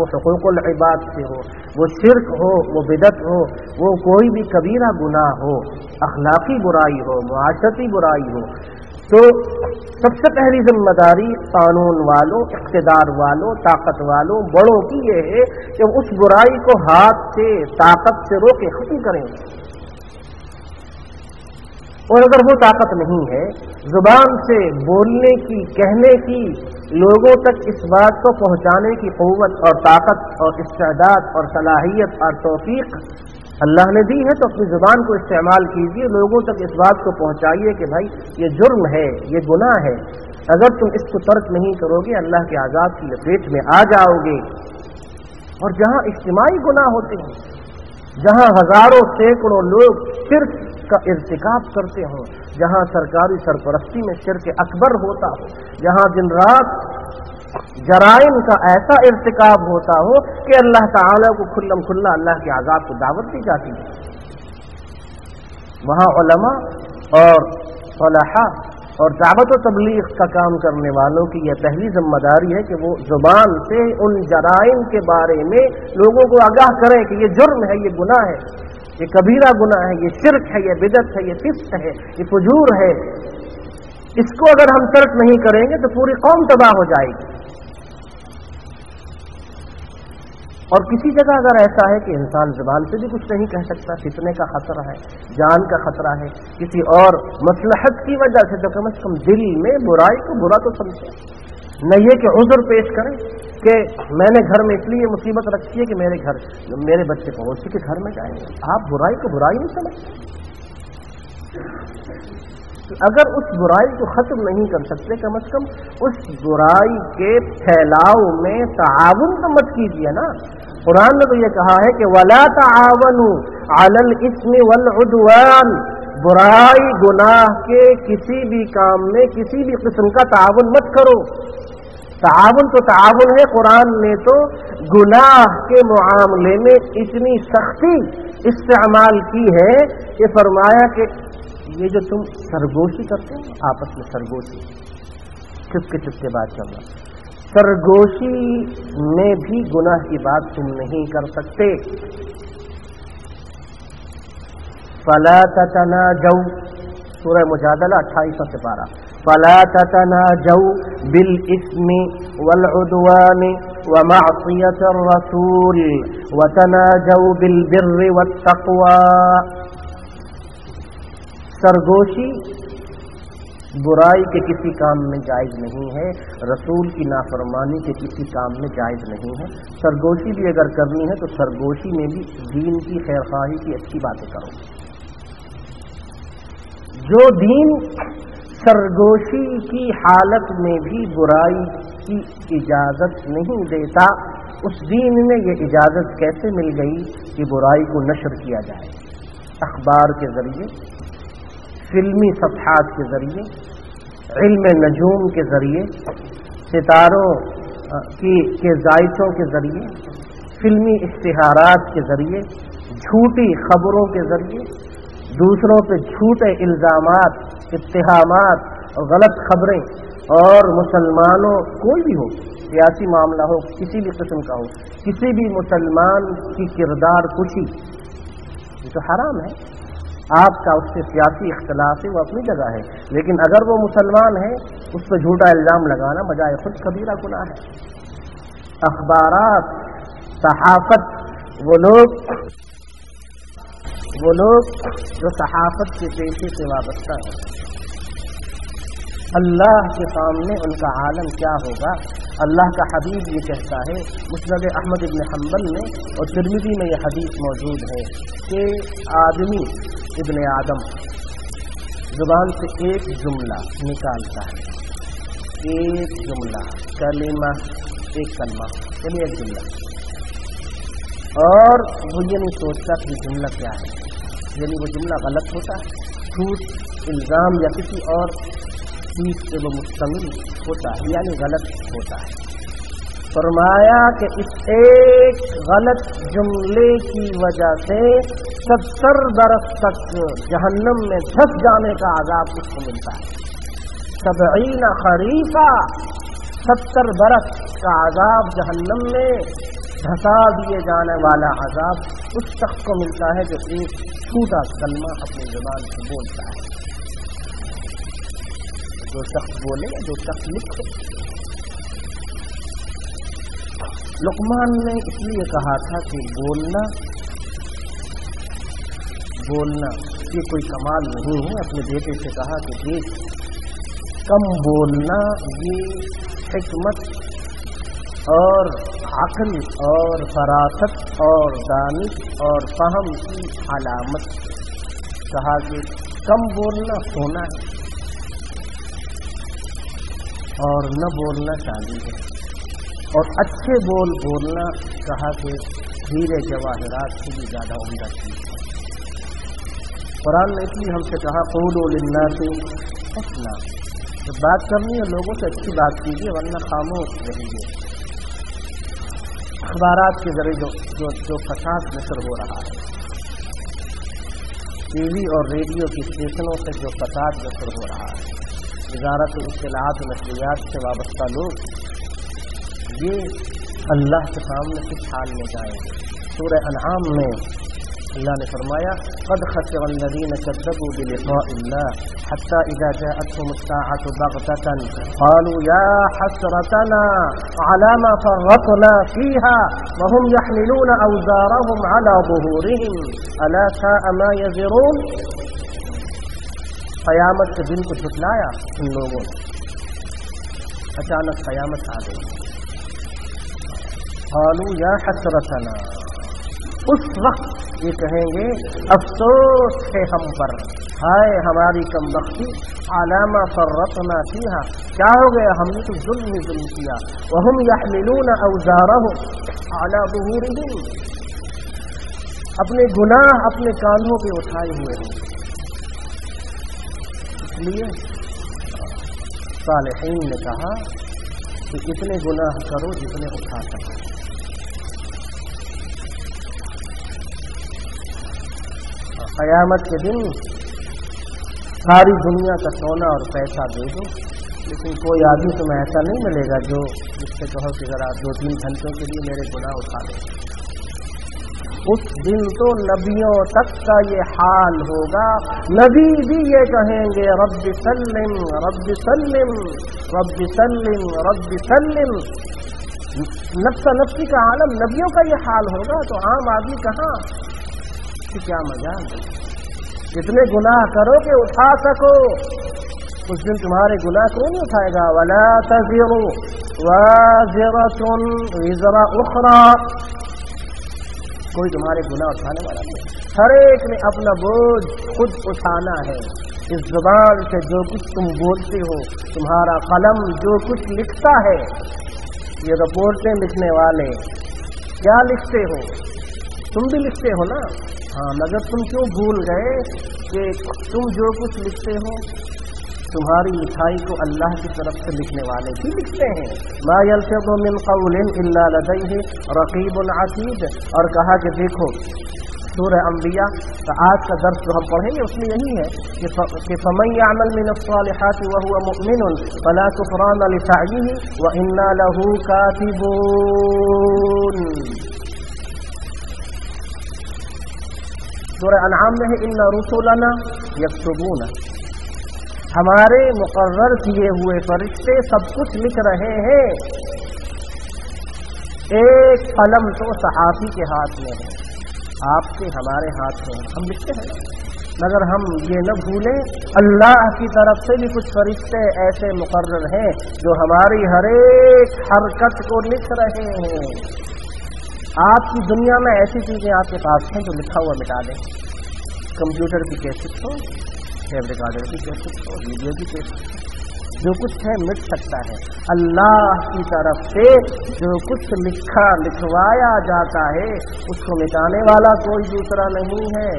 وہ حقوق العباد سے ہو، وہ شرک ہو، وہ بدعت ہو، وہ کوئی بھی کبیرہ گناہ ہو، اخلاقی برائی ہو، معاشرتی برائی ہو، تو سب سے پہلی ذمہ داری قانون والوں، اقتدار والوں، طاقت والوں، بڑوں کی یہ ہے کہ اس برائی کو ہاتھ سے، طاقت سے روکے ختم کریں. اور اگر وہ طاقت نہیں ہے زبان سے بولنے کی، کہنے کی، لوگوں تک اس بات کو پہنچانے کی قوت اور طاقت اور استعداد اور صلاحیت اور توفیق اللہ نے دی ہے، تو اپنی زبان کو استعمال کیجیے، لوگوں تک اس بات کو پہنچائیے کہ بھائی یہ جرم ہے، یہ گناہ ہے. اگر تم اس کو ترک نہیں کرو گے اللہ کے عذاب کی لپیٹ میں آ جاؤ گے. اور جہاں اجتماعی گناہ ہوتے ہیں، جہاں ہزاروں سینکڑوں لوگ شرک کا ارتکاب کرتے ہوں، جہاں سرکاری سرپرستی میں شرک اکبر ہوتا ہو، جہاں دن رات جرائم کا ایسا ارتکاب ہوتا ہو کہ اللہ تعالیٰ کو کھلم کھلا اللہ کے عذاب کو دعوت دی جاتی ہے، وہاں علماء اور صلحاء اور دعوت و تبلیغ کا کام کرنے والوں کی یہ پہلی ذمہ داری ہے کہ وہ زبان سے ان جرائم کے بارے میں لوگوں کو آگاہ کریں کہ یہ جرم ہے، یہ گناہ ہے، یہ کبیرہ گناہ ہے، یہ شرک ہے، یہ بدعت ہے، یہ فسق ہے، یہ فجور ہے. اس کو اگر ہم ترک نہیں کریں گے تو پوری قوم تباہ ہو جائے گی. اور کسی جگہ اگر ایسا ہے کہ انسان زبان سے بھی کچھ نہیں کہہ سکتا، فتنے کا خطرہ ہے، جان کا خطرہ ہے، کسی اور مصلحت کی وجہ سے، تو کم از کم دل میں برائی کو برا تو سمجھے. نہ یہ کہ عذر پیش کریں کہ میں نے گھر میں اس لیے مصیبت رکھی ہے کہ میرے بچے پڑوسی کے گھر میں جائیں گے. آپ برائی کو برائی نہیں سمجھتے. اگر اس برائی کو ختم نہیں کر سکتے، کم از کم اس برائی کے پھیلاؤ میں تعاون تو مت کیجیے نا. قرآن نے تو یہ کہا ہے کہ وَلَا تَعَاوَنُوا عَلَى الْإِثْمِ وَالْعُدْوَانِ، برائی گناہ کے کسی بھی کام میں کسی بھی قسم کا تعاون مت کرو. تعاون تو تعاون ہے. قرآن نے تو گناہ کے معاملے میں اتنی سختی استعمال کی ہے کہ فرمایا کہ یہ جو تم سرگوشی کرتے ہو آپس میں، سرگوشی چپکے بات کرنا، سرگوشی میں بھی گناہ کی بات تم نہیں کر سکتے. فَلَا تَتَنَاجَوْا، سورہ مجادلہ 28واں سپارہ. فَلَا تَتَنَاجَوْا بِالْإِثْمِ وَالْعُدْوَانِ وَمَعْصِيَةِ الرَّسُولِ وَتَنَاجَوْا بِالْبِرِّ وَالتَّقْوَى. سرگوشی برائی کے کسی کام میں جائز نہیں ہے، رسول کی نافرمانی کے کسی کام میں جائز نہیں ہے. سرگوشی بھی اگر کرنی ہے تو سرگوشی میں بھی دین کی خیرخواہی کی اچھی باتیں کرو. جو دین سرگوشی کی حالت میں بھی برائی کی اجازت نہیں دیتا، اس دین میں یہ اجازت کیسے مل گئی کہ برائی کو نشر کیا جائے؟ اخبار کے ذریعے، فلمی صفحات کے ذریعے، علم نجوم کے ذریعے، ستاروں کے زائچوں کے ذریعے، فلمی اشتہارات کے ذریعے، جھوٹی خبروں کے ذریعے، دوسروں پہ جھوٹے الزامات، اتہامات اور غلط خبریں، اور مسلمانوں کوئی بھی ہو، سیاسی معاملہ ہو، کسی بھی قسم کا ہو، کسی بھی مسلمان کی کردار کشی، یہ تو حرام ہے. آپ کا اس سے سیاسی اختلاف ہے، وہ اپنی جگہ ہے، لیکن اگر وہ مسلمان ہے اس پہ جھوٹا الزام لگانا بجائے خود کبیرہ گناہ ہے. اخبارات، صحافت، وہ لوگ جو صحافت کے پیشے سے وابستہ ہیں، اللہ کے سامنے ان کا عالم کیا ہوگا؟ اللہ کا حبیب یہ کہتا ہے، مسند احمد بن حنبل میں اور ترمذی میں یہ حدیث موجود ہے کہ آدمی ابن آدم زبان سے ایک جملہ نکالتا ہے، ایک جملہ، کلمہ، ایک کلمہ، یعنی ایک جملہ، اور وہ یہ نہیں سوچتا کہ یہ جملہ کیا ہے، یعنی وہ جملہ غلط ہوتا ہے، جھوٹ، الزام یا کسی اور چیز سے وہ مشتمل ہوتا ہے، یعنی غلط ہوتا ہے. فرمایا کہ اس ایک غلط جملے کی وجہ سے 70 برس تک جہنم میں دھس جانے کا عذاب اس کو ملتا ہے. 70 خریفہ، 70 برس کا عذاب جہنم میں دھسا دیے جانے والا عذاب اس شخص کو ملتا ہے جو ایک چھوٹا کلمہ اپنی زبان سے بولتا ہے. جو شخص بولے یا جو شخص لکھے. لقمان نے اس لیے کہا تھا کہ بولنا یہ کوئی کمال نہیں ہے. اپنے بیٹے سے کہا کہ دیکھ، کم بولنا یہ حکمت اور عقل اور فراست اور دانش اور فہم کی علامت. کہا کہ کم بولنا سونا ہے اور نہ بولنا چاندی ہے، اور اچھے بولنا کہا کہ ہیرے جواہرات سے بھی زیادہ عمدہ چیز ہے. قرآن نے اس لیے ہم سے کہا قولوا للناس حسنا، جب بات کرنی ہے لوگوں سے اچھی بات کیجیے ورنہ خاموش رہیے. اخبارات کے ذریعے جو فساد نشر ہو رہا ہے، ٹی وی اور ریڈیو کی اسٹیشنوں سے جو فساد نشر ہو رہا ہے، وزارت اطلاعات و نشریات سے وابستہ لوگ یہ اللہ کے سامنے کس حال میں جائیں گے. سورہ انعام میں اللہ نے فرمایا قد خسر الذين كذبوا بلقاء الله حتى اذا جاءتهم الساعه بغتة قالوا يا حسرتنا على ما فرطنا فيها وهم يحملون اوزارهم على ظهورهم الا ساء ما يزرون. قیامت کے دن کو جھٹلایا ان لوگوں نے. اچانک قیامت آ گئی. قالوا يا حسرتنا، اس وقت یہ کہیں گے افسوس ہے ہم پر، ہائے ہماری کم بختی، علامہ فرطنا فیہا، کیا ہو گیا ہم نے تو ظلم ہی ظلم کیا. وہم یحملون اوزارہم علی ظہورہم، اپنے گناہ اپنے کاندھوں پہ اٹھائے ہوئے ہیں. اس لیے صالحین نے کہا کہ اتنے گناہ کرو جتنے اٹھا سکو. قیامت کے دن ساری دنیا کا سونا اور پیسہ دے دو، لیکن کوئی آدمی تمہیں ایسا نہیں ملے گا جو جس سے کہو کہ ذرا 2-3 گھنٹوں کے لیے میرے گناہ اٹھا دو. اس دن تو نبیوں تک کا یہ حال ہوگا. نبی بھی یہ کہیں گے رب سلم رب سلم رب سلم رب سلم. نفس نفسی کا عالم نبیوں کا یہ حال ہوگا تو عام آدمی کہاں. کیا مجال ہے، جتنے گناہ کرو کہ اٹھا سکو. اس دن تمہارے گناہ کون اٹھائے گا. ولا تزر وازرة وزر اخرى، کوئی تمہارے گناہ اٹھانے والا نہیں. ہر ایک نے اپنا بوجھ خود اٹھانا ہے. اس زبان سے جو کچھ تم بولتے ہو، تمہارا قلم جو کچھ لکھتا ہے، یہ رپورٹیں لکھنے والے کیا لکھتے ہو، تم بھی لکھتے ہو نا. ہاں، مگر تم کیوں بھول گئے کہ تم جو کچھ لکھتے ہو تمہاری لکھائی کو اللہ کی طرف سے لکھنے والے بھی لکھتے ہیں. ما یلفظ من قول الا لدیہ رقیب عتید. اور کہا کہ دیکھو سورہ انبیاء کا آج کا درس جو ہم پڑھیں گے اس میں یہی ہے کہ فمن یعمل من الصالحات وهو مؤمن فلا کفران لسعیہ وانا له کاتبون. سورہ انعام میں ہے ان رسلنا یکتبون، ہمارے مقرر کیے ہوئے فرشتے سب کچھ لکھ رہے ہیں. ایک قلم تو صحافی کے ہاتھ میں ہے، آپ کے ہمارے ہاتھ میں ہے، ہم لکھتے ہیں. مگر ہم یہ نہ بھولیں اللہ کی طرف سے بھی کچھ فرشتے ایسے مقرر ہیں جو ہماری ہر ایک حرکت کو لکھ رہے ہیں. آپ کی دنیا میں ایسی چیزیں آپ کے پاس ہیں جو لکھا ہوا مٹا دیں. کمپیوٹر کی کیسٹ ہو، ٹیپ ریکارڈر کی کیسٹ ہو، ویڈیو کی کیسٹ، جو کچھ ہے مٹ سکتا ہے. اللہ کی طرف سے جو کچھ لکھوایا جاتا ہے اس کو مٹانے والا کوئی دوسرا نہیں ہے.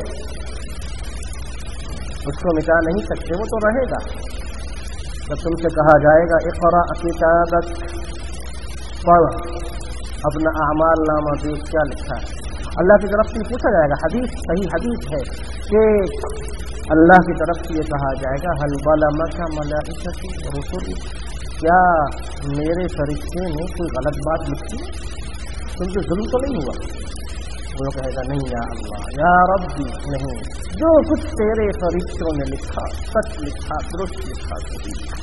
اس کو مٹا نہیں سکتے، وہ تو رہے گا. جب تم سے کہا جائے گا اقرأ کتابک، پڑھ اپنا اعمال نامہ دیکھ کیا لکھا ہے. اللہ کی طرف سے پوچھا جائے گا. حدیث صحیح حدیث ہے کہ اللہ کی طرف سے یہ کہا جائے گا هل ظلمک ملائکتی رسلی، کیا میرے فرشتے نے کوئی غلط بات لکھی؟ तुम पे जुल्म तो नहीं हुआ? वो कहेगा नहीं या अल्लाह या रब्बी, नहीं, जो कुछ तेरे फरिश्तों ने लिखा सच लिखा, दुरुस्त लिखा, सही लिखा।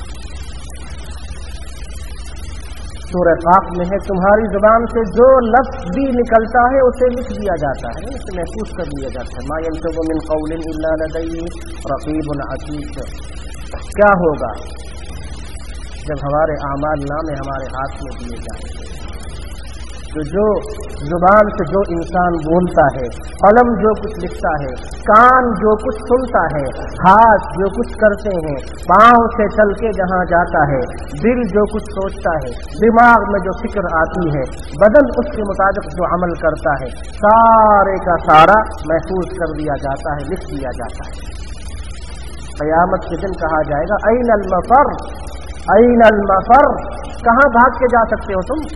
सूरह काफ में है, तुम्हारी जुबान से जो लफ्ज भी निकलता है उसे लिख दिया जाता है, उसे महफूज कर दिया जाता है। मा यल्फज़ु मिन क़ौलिन इल्ला लदय्हि रक़ीबुन अतीद। क्या होगा जब हमारे आमाल नामे हमारे हाथ में दिए जाएंगे? तो जो जुबान से जो इंसान बोलता है, कलम जो कुछ लिखता है, कान जो कुछ सुनता है, हाथ जो कुछ करते हैं, पांव से चल के जहां जाता है, दिल जो कुछ सोचता है, दिमाग में जो फिक्र आती है, बदन उसके मुताबिक जो अमल करता है, सारे का सारा महफूज कर दिया जाता है, लिख दिया जाता है। क़यामत के दिन कहा जाएगा ऐनल मफर, ऐनल मफर, कहां भाग के जा सकते हो तुम?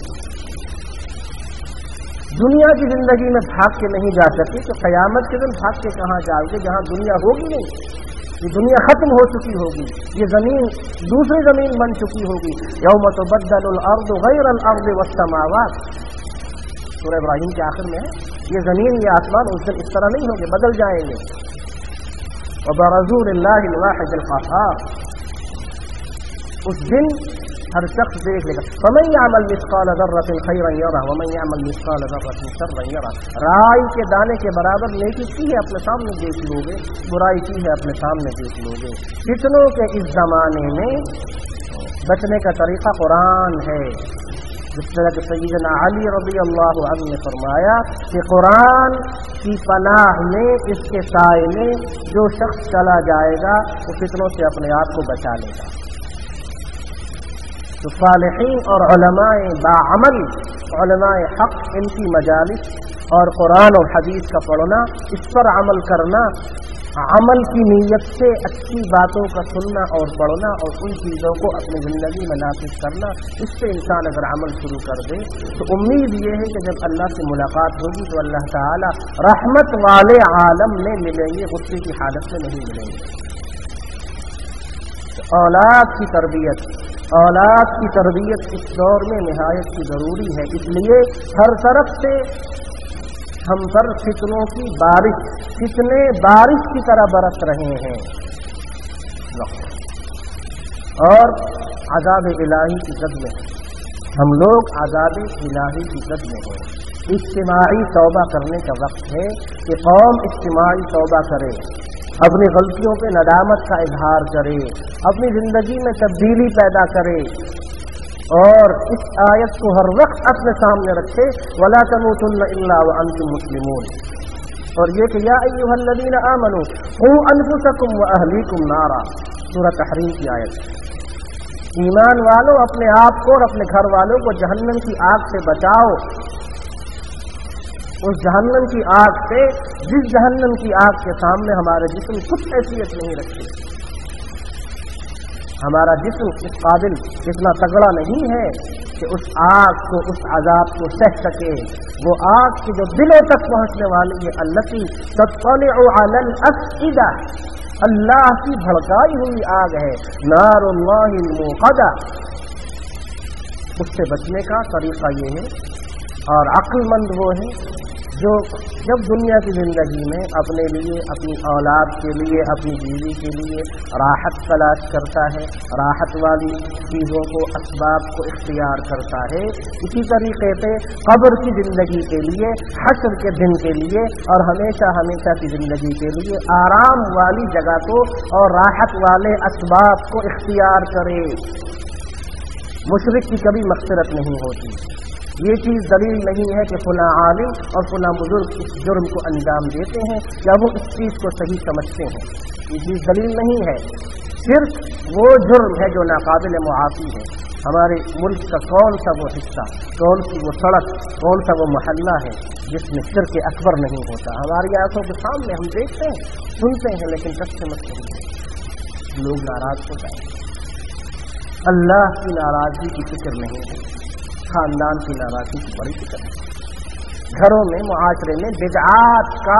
दुनिया की जिंदगी में भाग के नहीं जा सकते, तो क़यामत के दिन भाग के कहां जाओगे जहां दुनिया होगी नहीं? ये दुनिया खत्म हो चुकी होगी, ये जमीन दूसरी जमीन बन चुकी होगी। यौम तुबद्दलुल अर्दु गैरल अर्दि वस्समावात, सूरह इब्राहीम के आखिर में है, ये जमीन ये आसमान उस दिन इस तरह नहीं होंगे, बदल जाएंगे। वबरज़ू लिल्लाहिल वाहिदिल क़हार, उस दिन हर शख्स देख लेगा। वमन यअमल मिस्क़ाल ज़र्रतिन खैरन यरह वमन यअमल मिस्क़ाल ज़र्रतिन शर्रन यरह। राई के दाने के बराबर नेकी की है अपने सामने देख लोगे, बुराई की है अपने सामने देख लोगे। फितनों के इस जमाने में बचने का तरीका कुरान है। जिस तरह के सय्यदना अली रज़ियल्लाहु अन्हु ने फरमाया कि कुरान की पनाह में, इसके साए में जो शख्स चला जाएगा वो फितनों से अपने आप को बचा लेगा। तो सालिहीन और उलमाए बाअमल, उलमाए हक, इनकी मजालिस और कुरान और हदीस का पढ़ना, इस पर अमल करना, अमल की नीयत से अच्छी बातों का सुनना और पढ़ना और उन चीज़ों को अपनी ज़िंदगी में नाफिज करना, इससे इंसान अगर अमल शुरू कर दे तो उम्मीद ये है कि जब अल्लाह से मुलाकात होगी तो अल्लाह ताला रहमत वाले आलम में मिलेंगे, गुस्से की हालत में नहीं मिलेंगे। तो औलाद की तरबियत इस दौर में निहायत की ज़रूरी है। इसलिए हर तरफ से हम पर फितनों की बारिश, फितने बारिश की तरह बरस रहे हैं और अज़ाब इलाही की जद में है। हम लोग अज़ाब इलाही की जद में हैं। इज्तिमाई तौबा करने का वक्त है कि कौम इज्तिमाई तौबा करे, अपनी गलतियों पे नदामत का इजहार करे, अपनी जिंदगी में तब्दीली पैदा करे और इस आयत को हर वक्त अपने सामने रखे, वला तमूतुन्न इल्ला व अंतुम मुस्लिमून। और ये कि या अय्युहल्लज़ीना आमनू क़ू अनफुसकुम व अहलीकुम नारा, सूरह तहरीम की आयत। ईमान वालों, अपने आप को और अपने घर वालों को जहन्नम की आग से बचाओ, उस जहन्नम की आग से जिस जहन्नम की आग के सामने हमारे जिस्म कुछ हैसियत नहीं रखते। हमारा जिस्म इस काबिल इतना तगड़ा नहीं है कि उस आग को, उस अजाब को सह सके। वो आग की जो दिलों तक पहुंचने वाली है, अल्लती तत्तलिउ अलल अफ़इदा, अल्लाह की भड़काई हुई आग है, नारुल्लाहिल मुक़दा। उससे बचने का तरीका ये है, और अक्लमंद वो है जो जब दुनिया की जिंदगी में अपने लिए, अपनी औलाद के लिए, अपनी बीवी के लिए राहत तलाश करता है, राहत वाली चीज़ों को, असबाब को इख्तियार करता है, इसी तरीके से कब्र की जिंदगी के लिए, हश्र के दिन के लिए और हमेशा हमेशा की जिंदगी के लिए आराम वाली जगह को और राहत वाले असबाब को इख्तियार करे। मुशरिक की कभी मग़फ़िरत नहीं होती। ये चीज़ दलील नहीं है कि फलां आलिम और फलां बुजुर्ग इस जुर्म को अंजाम देते हैं या वो इस चीज़ को सही समझते हैं, ये चीज़ दलील नहीं है। सिर्फ वो जुर्म है जो नाकाबिल मुआफ़ी है। हमारे मुल्क का कौन सा वो हिस्सा, कौन सी वो सड़क, कौन सा वो मोहल्ला है जिसमें शिर्क अकबर नहीं होता? हमारी आंखों के सामने हम देखते हैं, सुनते हैं, लेकिन सच समझ नहीं है। लोग नाराज हो जाए, अल्लाह की नाराज़गी की फिक्र नहीं है, खानदान की नाराज़गी की बड़ी फिक्र है। घरों में, मुआशरे में बिदआत का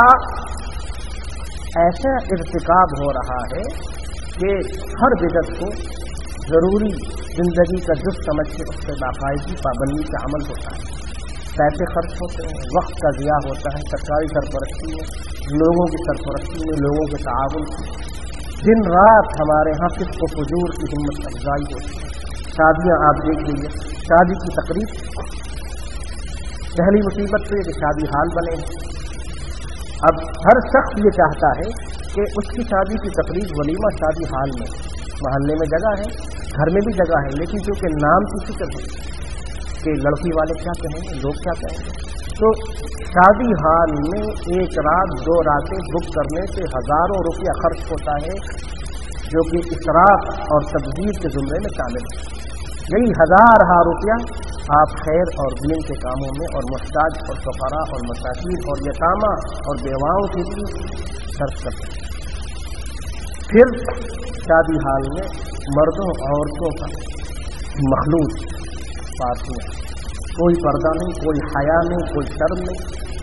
ऐसा इर्तिकाब हो रहा है कि हर बिदअत को जरूरी जिंदगी का जुज़ समझ के उस पर बाकायदगी पाबंदी का अमल होता है। پیسے خرچ ہوتے ہیں، وقت کا ضیاع ہوتا ہے، سرکاری سرپرستی میں، لوگوں کی سرپرستی میں، لوگوں کے تعاون میں دن رات ہمارے ہاں فسق و فجور کی ہمت افزائی ہوتی ہے۔ شادیاں آپ دیکھ لیجیے، شادی کی تقریب، پہلی مصیبت تو یہ کہ شادی حال بنے۔ اب ہر شخص یہ چاہتا ہے کہ اس کی شادی کی تقریب ولیمہ شادی حال میں، محلے میں جگہ ہے، گھر میں بھی جگہ ہے، لیکن چونکہ نام کی فکر ہے کہ لڑکی والے کیا کہیں گے، لوگ کیا کہیں گے، تو شادی حال میں ایک رات 2 راتیں بک کرنے سے ہزاروں روپیہ خرچ ہوتا ہے، جو کہ اسراف اور تبذیر کے زمرے میں شامل ہے۔ یہی ہزارہا روپیہ آپ خیر اور دین کے کاموں میں اور محتاج اور فقراء اور مساکین اور یتامہ اور بیواؤں کے لیے خرچ کرتے ہیں۔ پھر شادی حال میں مردوں عورتوں کا مخلوط پارٹیاں، کوئی پردہ نہیں، کوئی حیا نہیں، کوئی شرم نہیں۔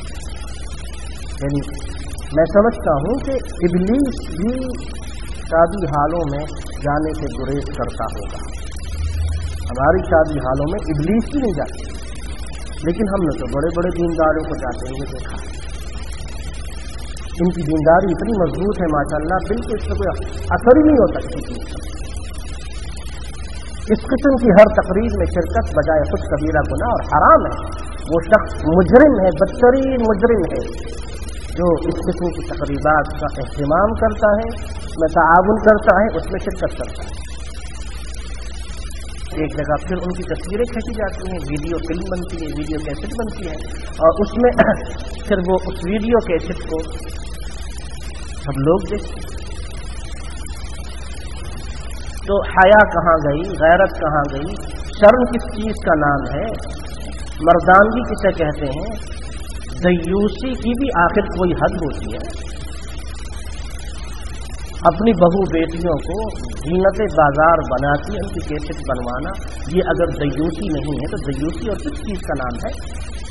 یعنی میں سمجھتا ہوں کہ ابلیس بھی شادی حالوں میں جانے سے گریز کرتا ہوگا۔ ہماری شادی حالوں میں ابلیس بھی نہیں جاتے، لیکن ہم نے تو بڑے بڑے دینداروں کو جاتے ہوئے دیکھا۔ ان کی دینداری اتنی مضبوط ہے ماشاءاللہ، بالکل اس سے کوئی اثر ہی نہیں ہوتا کسی چیز کا۔ اس قسم کی ہر تقریب میں شرکت بجائے خود کبیرہ گناہ اور حرام ہے۔ وہ شخص مجرم ہے، بدترین مجرم ہے جو اس قسم کی تقریبات کا اہتمام کرتا ہے، اس میں تعاون کرتا ہے، اس میں شرکت کرتا ہے۔ ایک جگہ پھر ان کی تصویریں کھینچی جاتی ہیں، ویڈیو فلم بنتی ہے، ویڈیو کیسٹ بنتی ہے، اور اس میں پھر وہ اس ویڈیو کیسٹ کو سب لوگ دیکھتے ہیں۔ تو حیا کہاں گئی، غیرت کہاں گئی، شرم کس چیز کا نام ہے، مردانگی کسے کہتے ہیں، دیوسی کی بھی آخر کوئی حد ہوتی ہے۔ اپنی بہو بیٹیوں کو زینت بازار بناتی ان کی کیسٹ بنوانا، یہ اگر دیوسی نہیں ہے تو دیوسی اور کس چیز کا نام ہے؟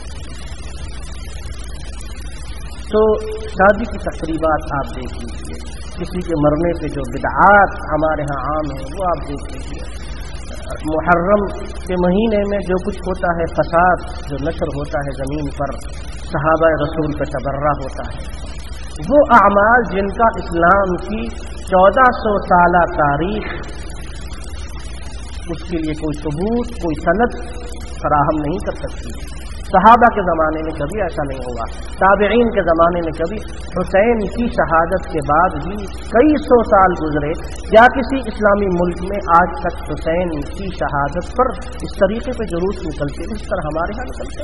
تو شادی کی تقریبات آپ دیکھ لیجیے، کسی کے مرنے پہ جو بدعات ہمارے ہاں عام ہیں وہ آپ دیکھ لیجیے، محرم کے مہینے میں جو کچھ ہوتا ہے، فساد جو نشر ہوتا ہے زمین پر، صحابہ رسول کا تبرہ ہوتا ہے، وہ اعمال جن کا اسلام کی 1400 سالہ تاریخ اس کے لیے کوئی ثبوت، کوئی سند فراہم نہیں کر سکتی۔ صحابہ کے زمانے میں کبھی ایسا نہیں ہوا، تابعین کے زمانے میں کبھی، حسین کی شہادت کے بعد بھی کئی سو سال گزرے، کیا کسی اسلامی ملک میں آج تک حسین کی شہادت پر اس طریقے پہ جلوس نکلتے اس طرح ہمارے یہاں نکلتے؟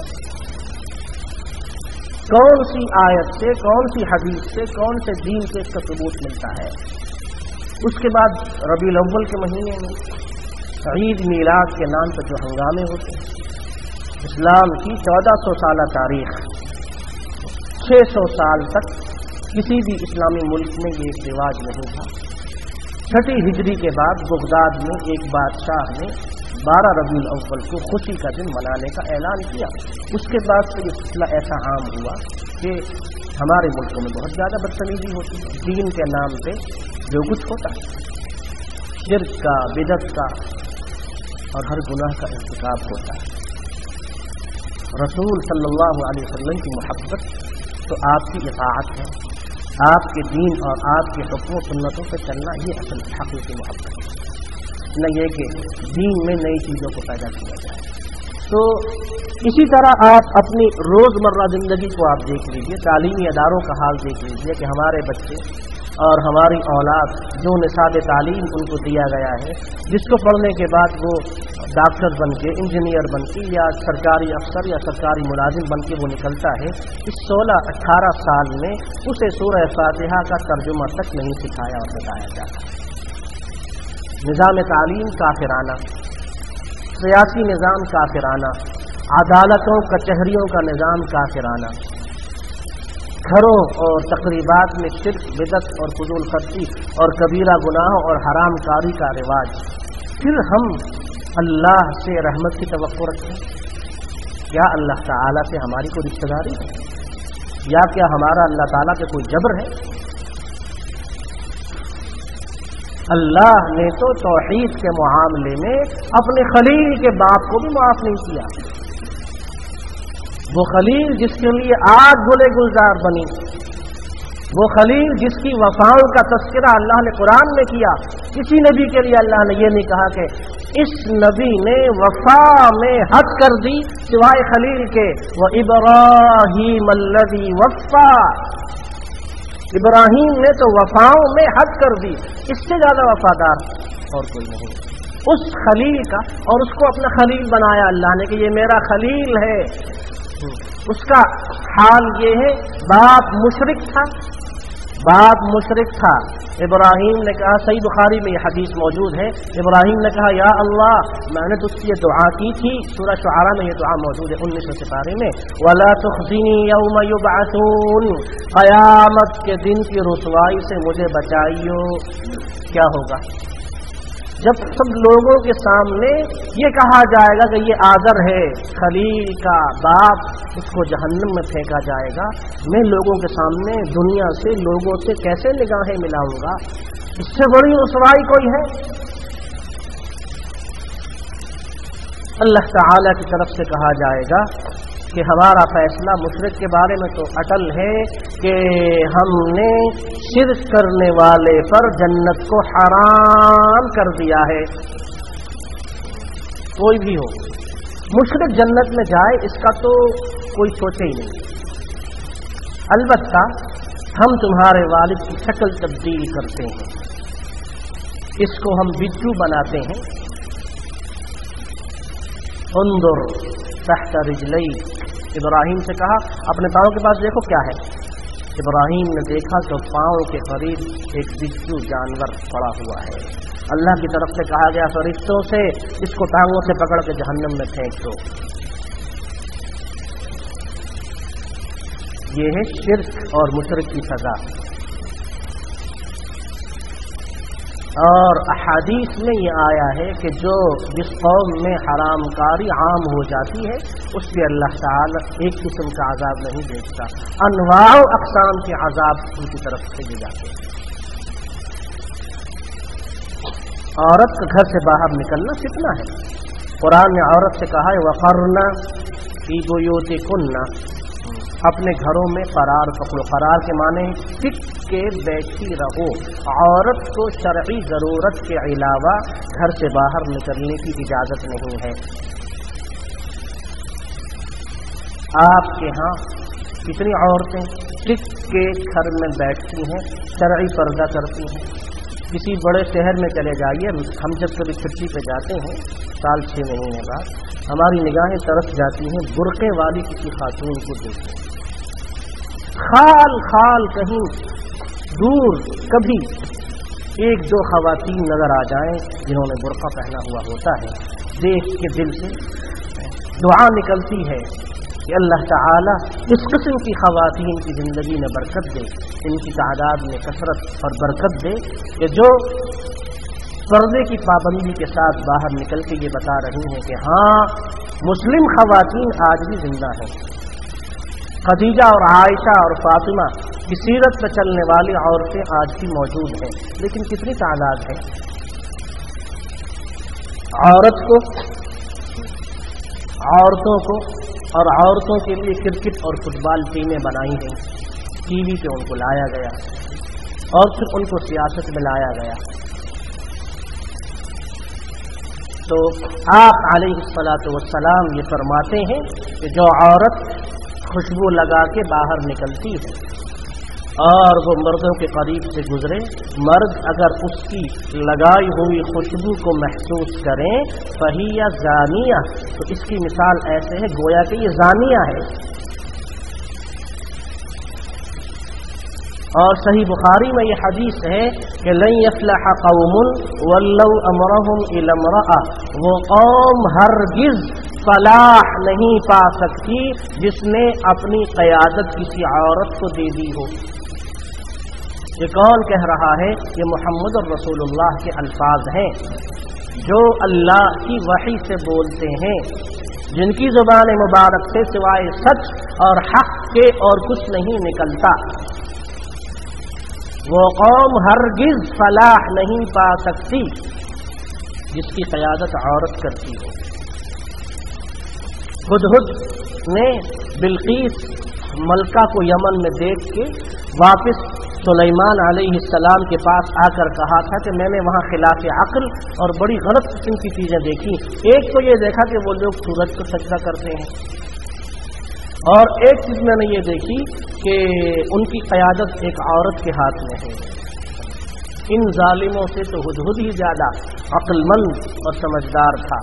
کون سی آیت سے، کون سی حدیث سے، کون سے دین سے اس کا ثبوت ملتا ہے؟ اس کے بعد ربیع الاول کے مہینے میں عید میلاد کے نام پر جو ہنگامے ہوتے ہیں، اسلام کی 1400 سالہ تاریخ، 600 سال تک کسی بھی اسلامی ملک میں یہ رواج نہیں تھا۔ 6 ہجری کے بعد بغداد میں ایک بادشاہ نے 12 ربیع الاول کو خوشی کا دن منانے کا اعلان کیا۔ اس کے بعد سے یہ سلسلہ ایسا عام ہوا کہ ہمارے ملکوں میں بہت زیادہ بدتمیزی ہوتی ہے، دین کے نام پہ جو کچھ ہوتا ہے، شرک کا، بدعت کا اور ہر گناہ کا ارتکاب ہوتا ہے۔ رسول صلی اللہ علیہ وسلم کی محبت تو آپ کی اطاعت ہے، آپ کے دین اور آپ کے حکم و سنتوں پہ چلنا، یہ اصل حقیقی محبت ہے، نہ یہ کہ دین میں نئی چیزوں کو پیدا کیا جائے۔ تو اسی طرح آپ اپنی روزمرہ زندگی کو آپ دیکھ لیجئے، تعلیمی اداروں کا حال دیکھ لیجئے کہ ہمارے بچے اور ہماری اولاد جو نصاب تعلیم ان کو دیا گیا ہے، جس کو پڑھنے کے بعد وہ ڈاکٹر بن کے، انجینئر بن کے، یا سرکاری افسر یا سرکاری ملازم بن کے وہ نکلتا ہے، اس 16-18 سال میں اسے سورہ فاتحہ کا ترجمہ تک نہیں سکھایا اور بتایا جاتا۔ نظام تعلیم کافرانہ، سیاسی نظام کافرانہ، عدالتوں کچہریوں کا نظام کافرانہ، گھروں اور تقریبات میں شرک، بدعت اور فضول خرچی اور کبیرہ گناہوں اور حرام کاری کا رواج۔ پھر ہم اللہ سے رحمت کی توقع رکھیں؟ کیا اللہ تعالیٰ سے ہماری کوئی رشتہ داری ہے؟ یا کیا ہمارا اللہ تعالیٰ پہ کوئی جبر ہے؟ اللہ نے تو توحید کے معاملے میں اپنے خلیل کے باپ کو بھی معاف نہیں کیا، وہ خلیل جس کے لیے آگ گلے گلزار بنی، وہ خلیل جس کی وفاؤں کا تذکرہ اللہ نے قرآن میں کیا، کسی نبی کے لیے اللہ نے یہ نہیں کہا کہ اس نبی نے وفا میں حد کر دی سوائے خلیل کے، وَإِبْرَاهِيمَ الَّذِي وَفَّى، ابراہیم نے تو وفاؤں میں حد کر دی، اس سے زیادہ وفادار اور کوئی نہیں اس خلیل کا، اور اس کو اپنا خلیل بنایا اللہ نے کہ یہ میرا خلیل ہے۔ اس کا حال یہ ہے، باپ مشرک تھا، ابراہیم نے کہا، صحیح بخاری میں یہ حدیث موجود ہے، ابراہیم نے کہا یا اللہ، میں نے تجھ سے یہ دعا کی تھی، سورہ شعراء میں یہ دعا موجود ہے 19 سپارے میں، وَلَا تُخْزِنِي يَوْمَ يُبْعَثُونَ، قیامت کے دن کی رسوائی سے مجھے بچائیو۔ کیا ہوگا جب سب لوگوں کے سامنے یہ کہا جائے گا کہ یہ آذر ہے خلیل کا باپ، اس کو جہنم میں پھینکا جائے گا، میں لوگوں کے سامنے دنیا سے لوگوں سے کیسے نگاہیں ملاؤں گا؟ اس سے بڑی رسوائی کوئی ہے؟ اللہ تعالی کی طرف سے کہا جائے گا کہ ہمارا فیصلہ مشرک کے بارے میں تو اٹل ہے کہ ہم نے شرک کرنے والے پر جنت کو حرام کر دیا ہے۔ کوئی بھی ہو مشرک جنت میں جائے اس کا تو کوئی سوچے ہی نہیں، البتہ ہم تمہارے والد کی شکل تبدیل کرتے ہیں، اس کو ہم بجو بناتے ہیں، انظر تحت رجلیک، ابراہیم سے کہا اپنے پاؤں کے پاس دیکھو کیا ہے۔ ابراہیم نے دیکھا تو پاؤں کے قریب ایک بجو جانور پڑا ہوا ہے۔ اللہ کی طرف سے کہا گیا فرشتوں سے اس کو ٹانگوں سے پکڑ کے جہنم میں پھینک دو۔ یہ ہے شرک اور مشرک کی سزا۔ اور احادیث میں یہ آیا ہے کہ جس قوم میں حرام کاری عام ہو جاتی ہے اس پہ اللہ تعالی ایک قسم کا عذاب نہیں بھیجتا، انواع و اقسام کے عذاب ان کی طرف بھیجے جاتے ہیں۔ عورت کا گھر سے باہر نکلنا فتنہ ہے، قرآن نے عورت سے کہا ہے وَقَرْنَ فِي بُيُوتِكُنَّ، اپنے گھروں میں قرار پکڑو۔ قرار کے معنی ٹک کے بیٹھی رہو، عورت کو شرعی ضرورت کے علاوہ گھر سے باہر نکلنے کی اجازت نہیں ہے۔ آپ کے ہاں کتنی عورتیں ٹک کے گھر میں بیٹھتی ہیں، شرعی پردہ کرتی ہیں؟ کسی بڑے شہر میں چلے جائیے، ہم جب کبھی چھٹی پہ جاتے ہیں سال 6 مہینے بعد، ہماری نگاہیں ترس جاتی ہیں برقعے والی کسی خاتون کو دیکھیں، خال کہیں دور کبھی 1-2 خواتین نظر آ جائیں جنہوں نے برقع پہنا ہوا ہوتا ہے، دیکھ کے دل سے دعا نکلتی ہے کہ اللہ تعالی اس قسم کی خواتین کی زندگی میں برکت دے، ان کی تعداد میں کثرت اور برکت دے کہ جو پردے کی پابندی کے ساتھ باہر نکل کے یہ بتا رہی ہیں کہ ہاں مسلم خواتین آج بھی زندہ ہیں۔ خدیجہ اور عائشہ اور فاطمہ کی سیرت پر چلنے والی عورتیں آج بھی موجود ہیں، لیکن کتنی تعداد ہے؟ عورتوں کو اور عورتوں کے لیے کرکٹ اور فٹ بال ٹیمیں بنائی گئیں، ٹی وی پہ ان کو لایا گیا اور پھر ان کو سیاست میں لایا گیا۔ تو آپ علیہ الصلاۃ والسلام یہ فرماتے ہیں کہ جو عورت خوشبو لگا کے باہر نکلتی ہے اور وہ مردوں کے قریب سے گزرے، مرد اگر اس کی لگائی ہوئی خوشبو کو محسوس کریں فہی زانیہ، تو اس کی مثال ایسے ہے گویا کہ یہ زانیہ ہے۔ اور صحیح بخاری میں یہ حدیث ہے کہ لن یفلح قوم ولو امرهم الى امرأة، وہ قوم ہرگز فلاح نہیں پا سکتی جس نے اپنی قیادت کسی عورت کو دے دی ہو۔ یہ کون کہہ رہا ہے؟ یہ محمد الرسول اللہ کے الفاظ ہیں جو اللہ کی وحی سے بولتے ہیں، جن کی زبان مبارک سے سوائے سچ اور حق کے اور کچھ نہیں نکلتا۔ وہ قوم ہرگز فلاح نہیں پا سکتی جس کی قیادت عورت کرتی ہو۔ ہدہد نے बिल्कीस मलका को यमन में देख के वापस सुलेमान अलैहिस्सलाम के पास आकर कहा था कि मैंने वहाँ खिलाफ अक्ल और बड़ी गलत किस्म की चीज़ें देखी। एक तो ये देखा कि वो लोग सूरज को सजदा करते हैं, और एक चीज़ मैंने ये देखी कि उनकी क़यादत एक औरत के हाथ में है। इन जालिमों से तो हुदहुद ही ज़्यादा अक्लमंद और समझदार था।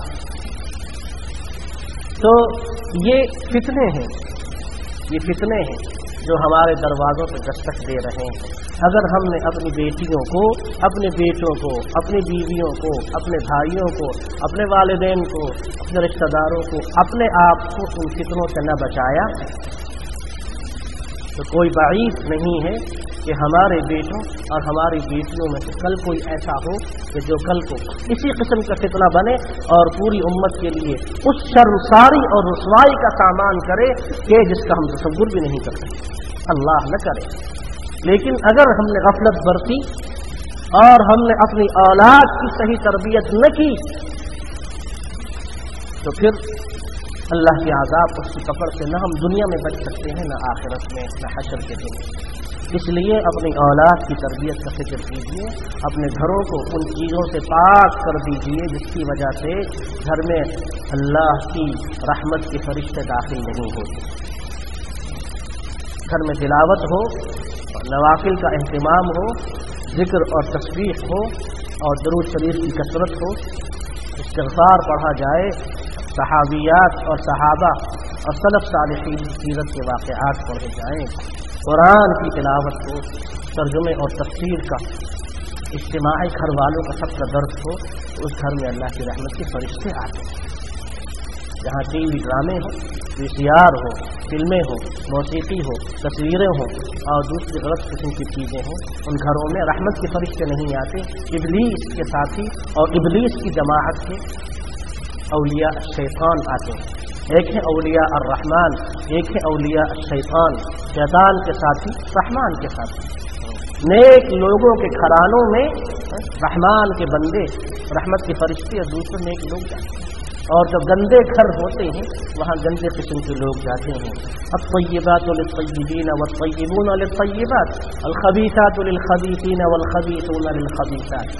तो ये फितने हैं, ये फितने हैं जो हमारे दरवाज़ों पर दस्तक दे रहे हैं। अगर हमने अपनी बेटियों को, अपने बेटों को, अपनी बीवियों को, अपने भाइयों को, अपने वालिदैन को, अपने रिश्तेदारों को, अपने आप को उन फितनों से न बचाया तो कोई बाइस नहीं है कि हमारे बेटों और हमारी बेटियों में से कल कोई ऐसा हो कि जो कल को इसी किस्म का फितना बने और पूरी उम्मत के लिए उस शर्मसारी और रुसवाई का सामान करे कि जिसका हम तसव्वुर भी नहीं कर सकते। अल्लाह न करे। लेकिन अगर हमने गफलत बरती और हमने अपनी औलाद की सही तरबियत न की तो फिर अल्लाह के आज़ाब उसकी पकड़ से न हम दुनिया में बच सकते हैं, न आखिरत में, न हशर के दिन। इसलिए अपनी औलाद की तरबियत का फिक्र कीजिए, अपने घरों को उन चीज़ों से पाक कर दीजिए जिसकी वजह से घर में अल्लाह की रहमत के फरिश्ते दाखिल नहीं होते। घर में तिलावत हो, नवाफिल का अहतमाम हो, जिक्र और तस्बीह हो और दुरूद शरीफ की कसरत हो, इस्तिग़फ़ार पढ़ा जाए, सहाबियात और सहाबा और सलफ सालिहीन की सीरत के वाक़यात पढ़े जाएँ, कुरान की तिलावत हो, तर्जुमे और तफसीर का इज्तिमाई घर वालों का सबका दर्द हो, तो उस घर में अल्लाह की रहमत के फरिश्ते आते हैं। जहाँ टीवी ड्रामे हो, वीसीआर हो, फिल्में हो, मौसीकी हो, तस्वीरें हो और दूसरी गलत किस्म की चीज़ें हों, उन घरों में रहमत के फरिश्ते नहीं आते। इबलीस के साथी और इबलीस की जमाअत के औलिया शैतान आते हैं। एक है औलिया अर्रहमान, एक है औलिया शैतान। शैतान के साथी रहमान के साथी। नेक लोगों के घरानों में रहमान के बंदे, रहमत के फरिश्ते और दूसरे नेक लोग जाते हैं, और जब गंदे घर होते हैं वहाँ गंदे किस्म के लोग जाते हैं। अत्तय्यिबातु लित्तय्यिबीन वत्तय्यिबून लित्तय्यिबात अलखबीसातु लिलखबीसीन वलखबीसून लिलखबीसात।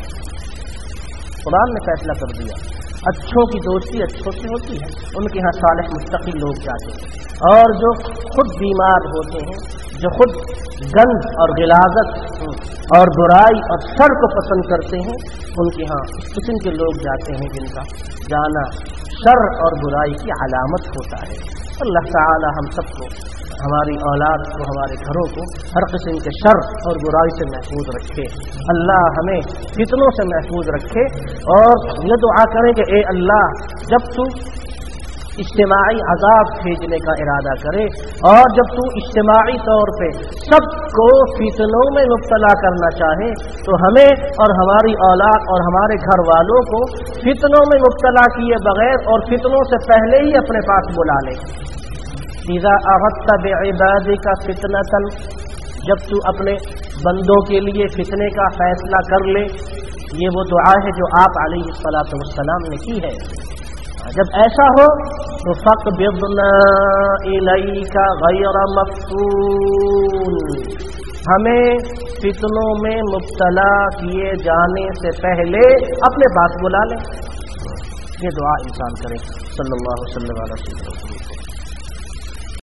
कुरान ने फैसला कर दिया, अच्छों की दोस्ती अच्छों से होती है, उनके यहाँ सालिह मुत्तकी लोग जाते हैं, और जो खुद बीमार होते हैं, जो खुद गंद और गिलाजत और बुराई और शर को पसंद करते हैं, उनके यहाँ इस किस्म के लोग जाते हैं जिनका जाना शर और बुराई की अलामत होता है। अल्लाह ताला हम सबको, हमारी औलाद को, हमारे घरों को हर किस्म के शर और बुराई से महफूज रखे। अल्लाह हमें फितनों से महफूज रखे, और ये दुआ करें कि ए अल्लाह, जब तू इज्तिमाई अजाब भेजने का इरादा करे और जब तू इज्तिमाई तौर पे सबको फितनों में मुब्तला करना चाहे तो हमें और हमारी औलाद और हमारे घर वालों को फितनों में मुब्तला किए बगैर और फितनों से पहले ही अपने पास बुला ले। इज़ा अग़त्त बिइबादिका फितनतन, जब तू अपने बंदों के लिए फितने का फैसला कर ले। ये वो दुआ है जो आप अलैहिस्सलातु वस्सलाम ने की है। जब ऐसा हो तो फ़क़बिज़ना इलैका गैर मफ़्तून, हमें फितनों में मुब्तला किए जाने से पहले अपने पास बुला लें। ये दुआ इंसान करे। सल्लल्लाहु अलैहि वसल्लम।